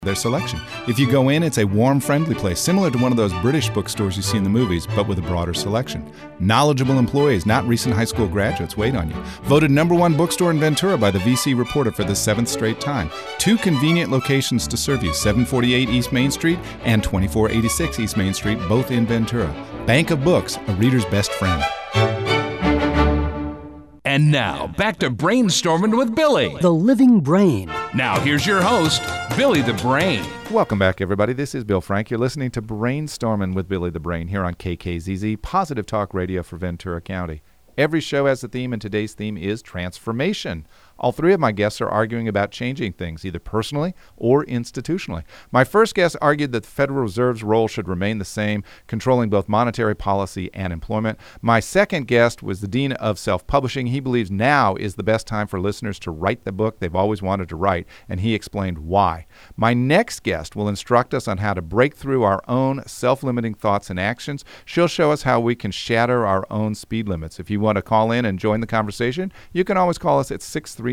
Their selection. If you go in, it's a warm, friendly place, similar to one of those British bookstores you see in the movies, but with a broader selection. Knowledgeable employees, not recent high school graduates, wait on you. Voted #1 bookstore in Ventura by the VC Reporter for the 7th straight time. 2 convenient locations to serve you, 748 East Main Street and 2486 East Main Street, both in Ventura. Bank of Books, a reader's best friend. And now, back to Brainstorming with Billy, the living brain. Now, here's your host, Billy the Brain. Welcome back, everybody. This is Bill Frank. You're listening to Brainstorming with Billy the Brain here on KKZZ, Positive Talk Radio for Ventura County. Every show has a theme, and today's theme is transformation. All 3 of my guests are arguing about changing things, either personally or institutionally. My first guest argued that the Federal Reserve's role should remain the same, controlling both monetary policy and employment. My second guest was the Dean of Self-Publishing. He believes now is the best time for listeners to write the book they've always wanted to write, and he explained why. My next guest will instruct us on how to break through our own self-limiting thoughts and actions. She'll show us how we can shatter our own speed limits. If you want to call in and join the conversation, you can always call us at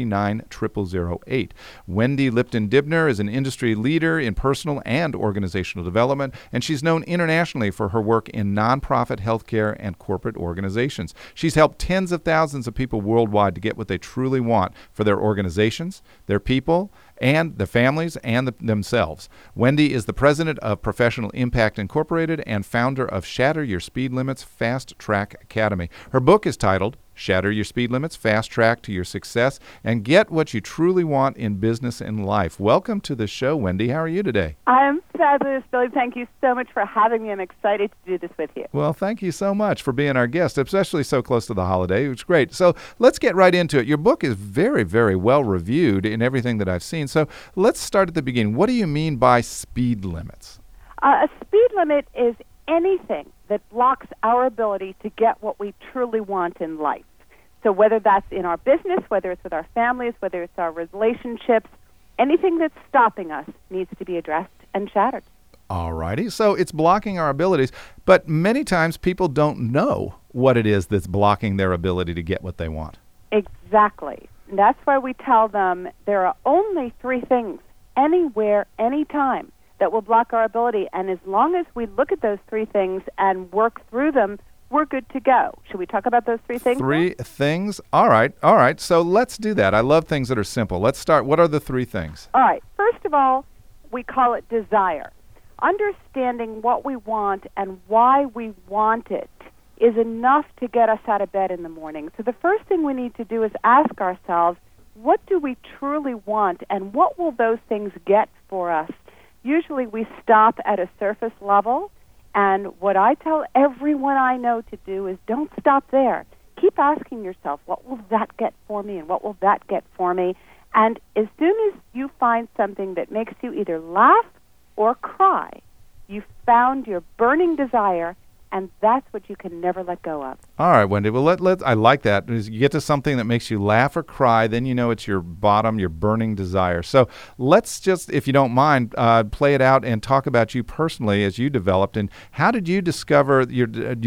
639-0008. Wendy Lipton-Dibner is an industry leader in personal and organizational development, and she's known internationally for her work in nonprofit, healthcare, and corporate organizations. She's helped tens of thousands of people worldwide to get what they truly want for their organizations, their people, and their families and themselves. Wendy is the president of Professional Impact Incorporated and founder of Shatter Your Speed Limits Fast Track Academy. Her book is titled Shatter Your Speed Limits, Fast Track to Your Success, and Get What You Truly Want in Business and Life. Welcome to the show, Wendy. How are you today? I'm fabulous, Billy. Thank you so much for having me. I'm excited to do this with you. Well, thank you so much for being our guest, especially so close to the holiday. It's great. So let's get right into it. Your book is very, very well reviewed in everything that I've seen. So let's start at the beginning. What do you mean by speed limits? A speed limit is anything that blocks our ability to get what we truly want in life. So whether that's in our business, whether it's with our families, whether it's our relationships, anything that's stopping us needs to be addressed and shattered. All righty. So it's blocking our abilities, but many times people don't know what it is that's blocking their ability to get what they want. Exactly. And that's why we tell them there are only 3 things, anywhere, anytime, that will block our ability. And as long as we look at those 3 things and work through them, we're good to go. Should we talk about those 3 things? 3 things? All right. So let's do that. I love things that are simple. Let's start. What are the 3 things? All right. First of all, we call it desire. Understanding what we want and why we want it is enough to get us out of bed in the morning. So the first thing we need to do is ask ourselves, what do we truly want, and what will those things get for us? Usually we stop at a surface level, and what I tell everyone I know to do is don't stop there. Keep asking yourself, what will that get for me, and what will that get for me? And as soon as you find something that makes you either laugh or cry, you've found your burning desire, and that's what you can never let go of. All right, Wendy. Well, I like that. As you get to something that makes you laugh or cry, then you know it's your bottom, your burning desire. So let's just, if you don't mind, play it out and talk about you personally as you developed. And how did you discover your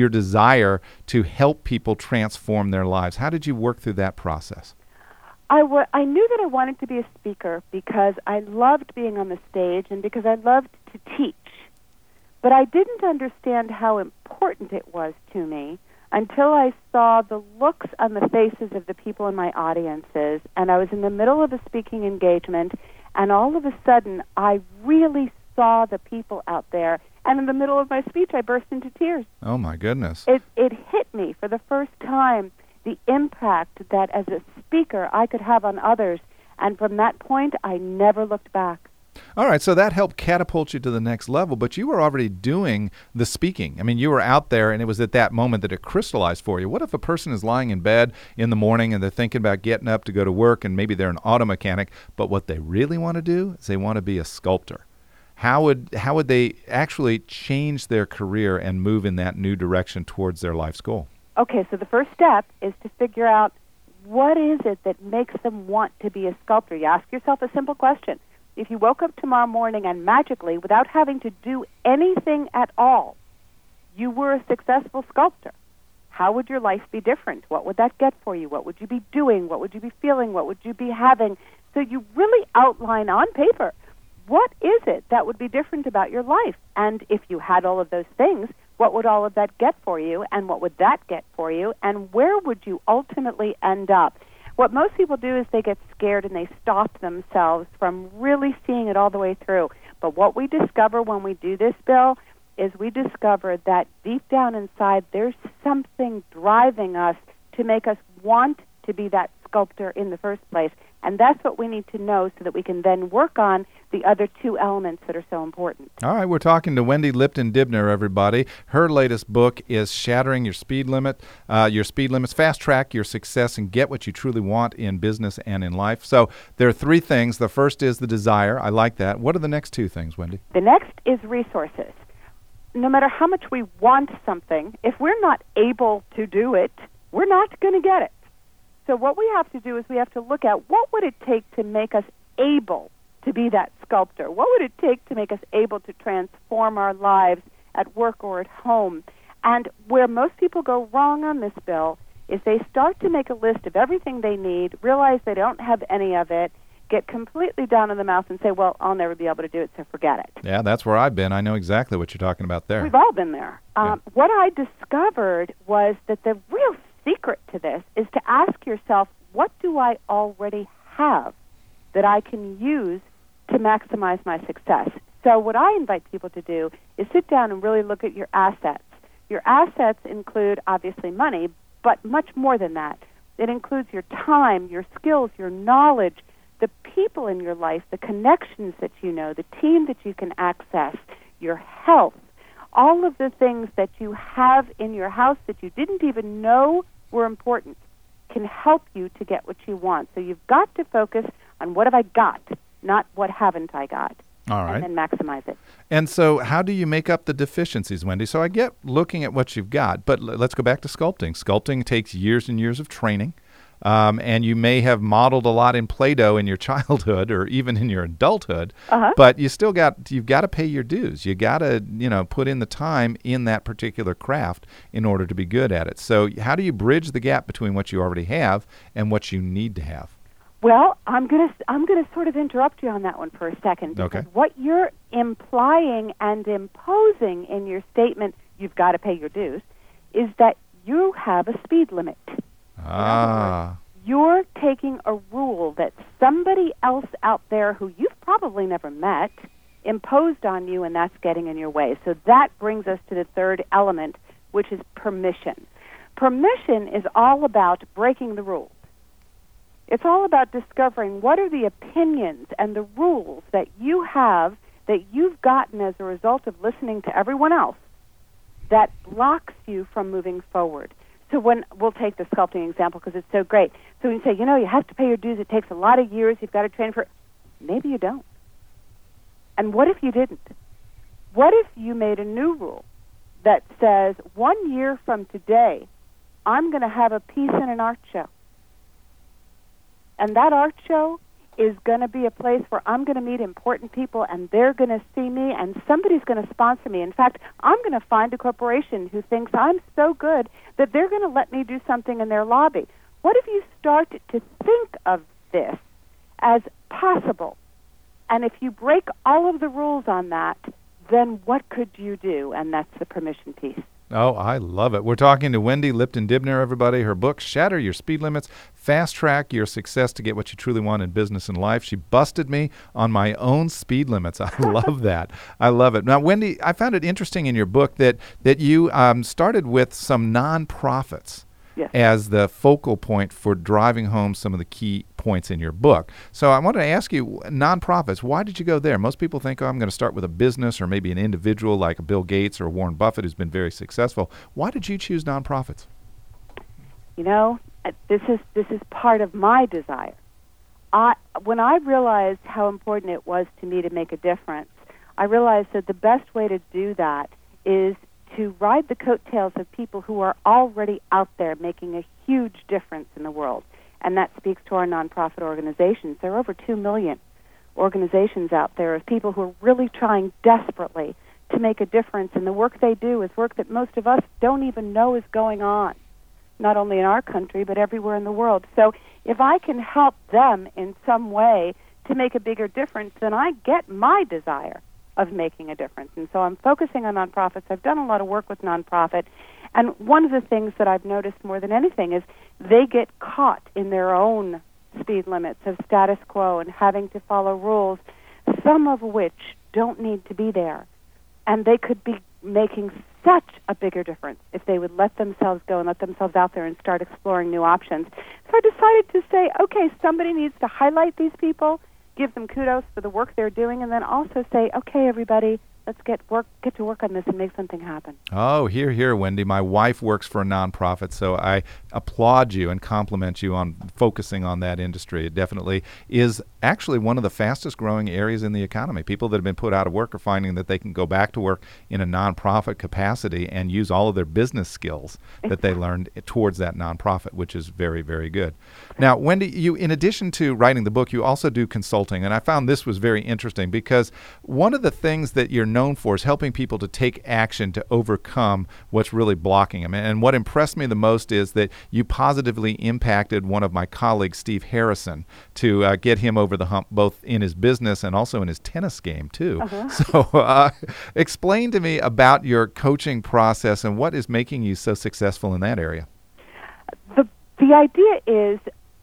desire to help people transform their lives? How did you work through that process? I knew that I wanted to be a speaker because I loved being on the stage and because I loved to teach. But I didn't understand how important it was to me until I saw the looks on the faces of the people in my audiences, and I was in the middle of a speaking engagement, and all of a sudden I really saw the people out there, and in the middle of my speech I burst into tears. Oh, my goodness. It hit me for the first time, the impact that as a speaker I could have on others, and from that point I never looked back. All right, so that helped catapult you to the next level, but you were already doing the speaking. I mean, you were out there, and it was at that moment that it crystallized for you. What if a person is lying in bed in the morning, and they're thinking about getting up to go to work, and maybe they're an auto mechanic, but what they really want to do is they want to be a sculptor? How would they actually change their career and move in that new direction towards their life's goal? Okay, so the first step is to figure out what is it that makes them want to be a sculptor. You ask yourself a simple question. If you woke up tomorrow morning and magically, without having to do anything at all, you were a successful sculptor, how would your life be different? What would that get for you? What would you be doing? What would you be feeling? What would you be having? So you really outline on paper what is it that would be different about your life? And if you had all of those things, what would all of that get for you, and what would that get for you, and where would you ultimately end up? What most people do is they get scared and they stop themselves from really seeing it all the way through. But what we discover when we do this, Bill, is we discover that deep down inside there's something driving us to make us want to be that sculptor in the first place. And that's what we need to know so that we can then work on the other two elements that are so important. All right, we're talking to Wendy Lipton-Dibner, everybody. Her latest book is Shattering Your Speed Limits, Fast Track Your Success, and Get What You Truly Want in Business and in Life. So there are three things. The first is the desire. I like that. What are the next two things, Wendy? The next is resources. No matter how much we want something, if we're not able to do it, we're not going to get it. So what we have to do is we have to look at what would it take to make us able to be that sculptor? What would it take to make us able to transform our lives at work or at home? And where most people go wrong on this, Bill, is they start to make a list of everything they need, realize they don't have any of it, get completely down in the mouth and say, well, I'll never be able to do it, so forget it. Yeah, that's where I've been. I know exactly what you're talking about there. We've all been there. Yeah. What I discovered was that the real secret to this is to ask yourself, what do I already have that I can use to maximize my success? So what I invite people to do is sit down and really look at your assets. Your assets include, obviously, money, but much more than that. It includes your time, your skills, your knowledge, the people in your life, the connections that you know, the team that you can access, your health, all of the things that you have in your house that you didn't even know were important can help you to get what you want. So you've got to focus on what have I got, not what haven't I got. All right. And then maximize it. And so how do you make up the deficiencies, Wendy? So I get looking at what you've got, but let's go back to sculpting. Sculpting takes years and years of training. And you may have modeled a lot in Play-Doh in your childhood or even in your adulthood, but you've got to pay your dues. You got to, put in the time in that particular craft in order to be good at it. So how do you bridge the gap between what you already have and what you need to have? Well, I'm gonna sort of interrupt you on that one for a second. Okay. What you're implying and imposing in your statement, you've got to pay your dues, is that you have a speed limit. You're taking a rule that somebody else out there who you've probably never met imposed on you, and that's getting in your way. So that brings us to the third element, which is permission. Permission is all about breaking the rules. It's all about discovering what are the opinions and the rules that you have that you've gotten as a result of listening to everyone else that blocks you from moving forward. So we'll take the sculpting example because it's so great. So when you say, you have to pay your dues, it takes a lot of years, you've got to train for it. Maybe you don't. And what if you didn't? What if you made a new rule that says 1 year from today, I'm going to have a piece in an art show. And that art show is going to be a place where I'm going to meet important people, and they're going to see me, and somebody's going to sponsor me. In fact, I'm going to find a corporation who thinks I'm so good that they're going to let me do something in their lobby. What if you start to think of this as possible? And if you break all of the rules on that, then what could you do? And that's the permission piece. Oh, I love it. We're talking to Wendy Lipton-Dibner, everybody. Her book, Shatter Your Speed Limits, Fast Track Your Success to Get What You Truly Want in Business and Life. She busted me on my own speed limits. I love that. I love it. Now, Wendy, I found it interesting in your book that you started with some nonprofits. Yes. As the focal point for driving home some of the key points in your book. So I wanted to ask you, nonprofits, why did you go there? Most people think, I'm going to start with a business or maybe an individual like a Bill Gates or Warren Buffett who's been very successful. Why did you choose nonprofits? This is part of my desire. When I realized how important it was to me to make a difference, I realized that the best way to do that is to ride the coattails of people who are already out there making a huge difference in the world. And that speaks to our nonprofit organizations. There are over 2 million organizations out there of people who are really trying desperately to make a difference. And the work they do is work that most of us don't even know is going on, not only in our country, but everywhere in the world. So if I can help them in some way to to make a bigger difference, then I get my desire of making a difference. And so I'm focusing on nonprofits. I've done a lot of work with nonprofit. And one of the things that I've noticed more than anything is they get caught in their own speed limits of status quo and having to follow rules, some of which don't need to be there. And they could be making such a bigger difference if they would let themselves go and let themselves out there and start exploring new options. So I decided to say, okay, somebody needs to highlight these people, give them kudos for the work they're doing, and then also say, okay, everybody, let's get to work on this and make something happen. Oh, hear, Wendy. My wife works for a nonprofit, so I applaud you and compliment you on focusing on that industry. It definitely is actually one of the fastest growing areas in the economy. People that have been put out of work are finding that they can go back to work in a nonprofit capacity and use all of their business skills that they learned towards that nonprofit, which is very, very good. Now, Wendy, you, in addition to writing the book, you also do consulting, and I found this was very interesting because one of the things that you're known for is helping people to take action to overcome what's really blocking them. And what impressed me the most is that you positively impacted one of my colleagues, Steve Harrison, to get him over the hump, both in his business and also in his tennis game, too. So explain to me about your coaching process and what is making you so successful in that area. The idea is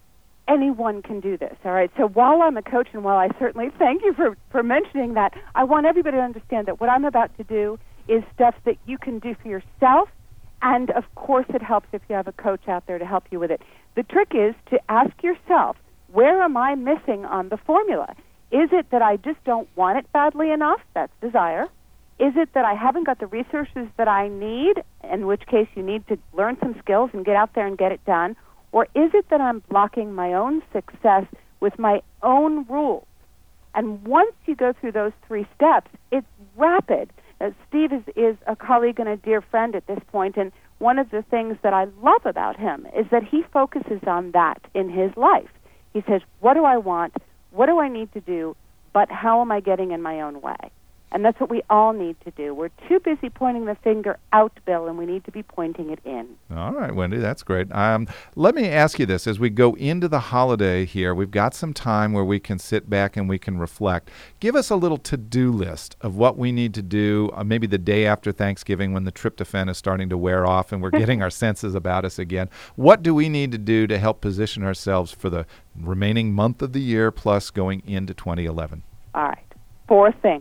anyone can do this, all right? So while I'm a coach, and while I certainly thank you for mentioning that, I want everybody to understand that what I'm about to do is stuff that you can do for yourself, and of course it helps if you have a coach out there to help you with it. The trick is to ask yourself, where am I missing on the formula? Is it that I just don't want it badly enough? That's desire. Is it that I haven't got the resources that I need, in which case you need to learn some skills and get out there and get it done? Or is it that I'm blocking my own success with my own rules? And once you go through those three steps, it's rapid. Steve is a colleague and a dear friend at this point, and one of the things that I love about him is that he focuses on that in his life. He says, what do I want? What do I need to do? But how am I getting in my own way? And that's what we all need to do. We're too busy pointing the finger out, Bill, and we need to be pointing it in. All right, Wendy, that's great. Let me ask you this. As we go into the holiday here, we've got some time where we can sit back and we can reflect. Give us a little to-do list of what we need to do, maybe the day after Thanksgiving when the tryptophan is starting to wear off and we're getting our senses about us again. What do we need to do to help position ourselves for the remaining month of the year plus going into 2011? All right, 4 things.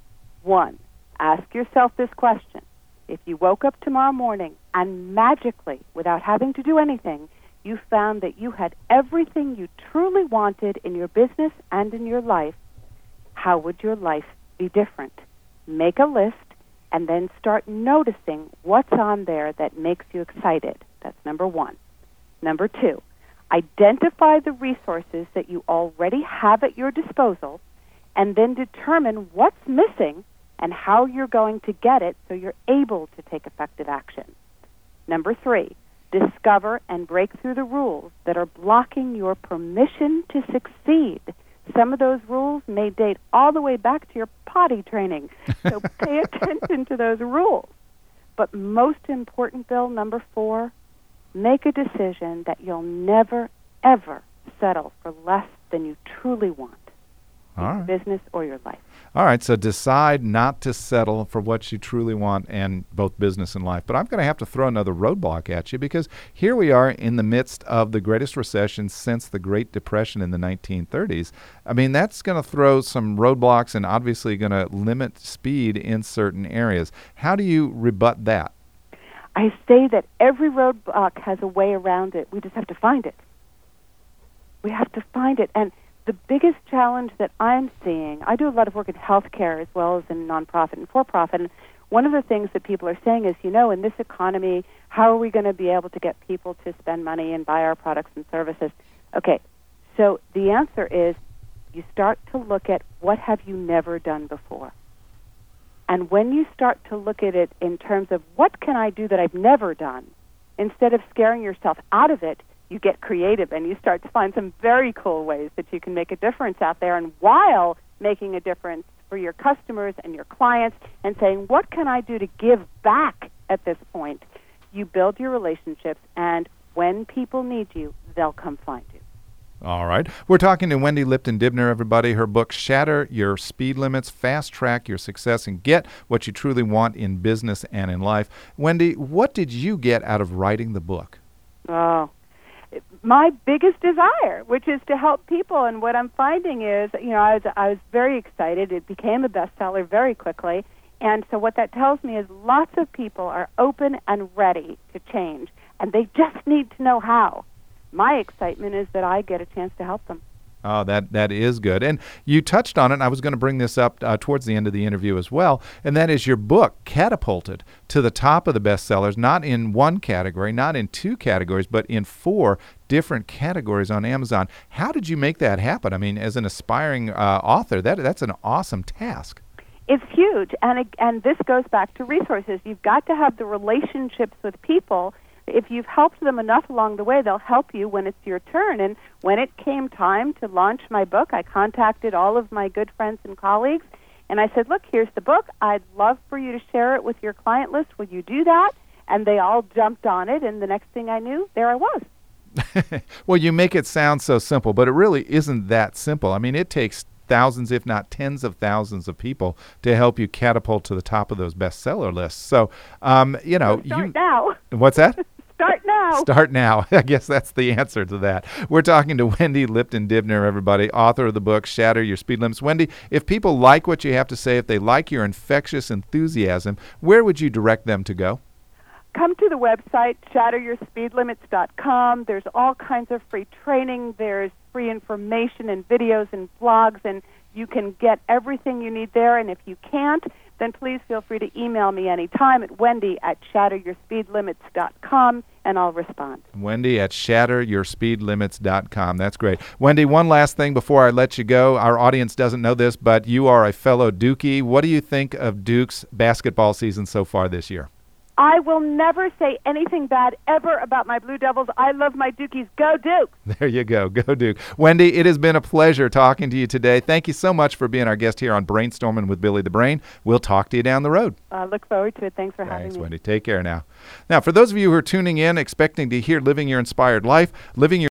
1, ask yourself this question. If you woke up tomorrow morning and magically, without having to do anything, you found that you had everything you truly wanted in your business and in your life, how would your life be different? Make a list and then start noticing what's on there that makes you excited. That's number 1. Number 2, identify the resources that you already have at your disposal and then determine what's missing and how you're going to get it so you're able to take effective action. Number 3, discover and break through the rules that are blocking your permission to succeed. Some of those rules may date all the way back to your potty training, so pay attention to those rules. But most important, Bill, number 4, make a decision that you'll never, ever settle for less than you truly want in your business or your life. All right, so decide not to settle for what you truly want in both business and life. But I'm going to have to throw another roadblock at you because here we are in the midst of the greatest recession since the Great Depression in the 1930s. I mean, that's going to throw some roadblocks and obviously going to limit speed in certain areas. How do you rebut that? I say that every roadblock has a way around it. We just have to find it. We have to find it. And the biggest challenge that I'm seeing, I do a lot of work in healthcare as well as in nonprofit and for-profit, and one of the things that people are saying is, in this economy, how are we going to be able to get people to spend money and buy our products and services? Okay, so the answer is you start to look at what have you never done before. And when you start to look at it in terms of what can I do that I've never done, instead of scaring yourself out of it, you get creative and you start to find some very cool ways that you can make a difference out there, and while making a difference for your customers and your clients and saying, what can I do to give back at this point? You build your relationships, and when people need you, they'll come find you. All right. We're talking to Wendy Lipton Dibner, everybody. Her book, Shatter Your Speed Limits, Fast Track Your Success, and Get What You Truly Want in Business and in Life. Wendy, what did you get out of writing the book? Oh, my biggest desire, which is to help people. And what I'm finding is, I was very excited. It became a bestseller very quickly. And so what that tells me is lots of people are open and ready to change, and they just need to know how. My excitement is that I get a chance to help them. Oh, that is good. And you touched on it, and I was going to bring this up towards the end of the interview as well, and that is your book catapulted to the top of the bestsellers, not in one category, not in two categories, but in 4 different categories on Amazon. How did you make that happen? I mean, as an aspiring author, that's an awesome task. It's huge, and this goes back to resources. You've got to have the relationships with people. If you've helped them enough along the way, they'll help you when it's your turn. And when it came time to launch my book, I contacted all of my good friends and colleagues, and I said, look, here's the book. I'd love for you to share it with your client list. Will you do that? And they all jumped on it, and the next thing I knew, there I was. Well, you make it sound so simple, but it really isn't that simple. I mean, it takes thousands, if not tens of thousands of people to help you catapult to the top of those bestseller lists. So, Start now. What's that? Start now. Start now. I guess that's the answer to that. We're talking to Wendy Lipton Dibner, everybody, author of the book, Shatter Your Speed Limits. Wendy, if people like what you have to say, if they like your infectious enthusiasm, where would you direct them to go? Come to the website, shatteryourspeedlimits.com. There's all kinds of free training. There's free information and videos and blogs, and you can get everything you need there. And if you can't, then please feel free to email me anytime at wendy@shatteryourspeedlimits.com, and I'll respond. Wendy@shatteryourspeedlimits.com. That's great. Wendy, one last thing before I let you go. Our audience doesn't know this, but you are a fellow Dukie. What do you think of Duke's basketball season so far this year? I will never say anything bad ever about my Blue Devils. I love my Dukies. Go Duke! There you go. Go Duke. Wendy, it has been a pleasure talking to you today. Thank you so much for being our guest here on Brainstorming with Billy the Brain. We'll talk to you down the road. I look forward to it. Thanks for having me. Thanks, Wendy. Take care now. Now, for those of you who are tuning in expecting to hear Living Your Inspired Life, Living Your